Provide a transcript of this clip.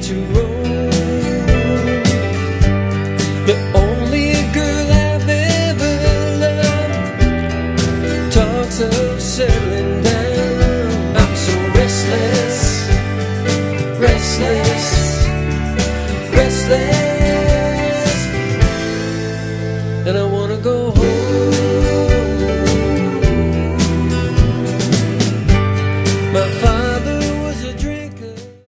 to roam. The only girl I've ever loved talks of settling down. I'm so restless, restless, restless.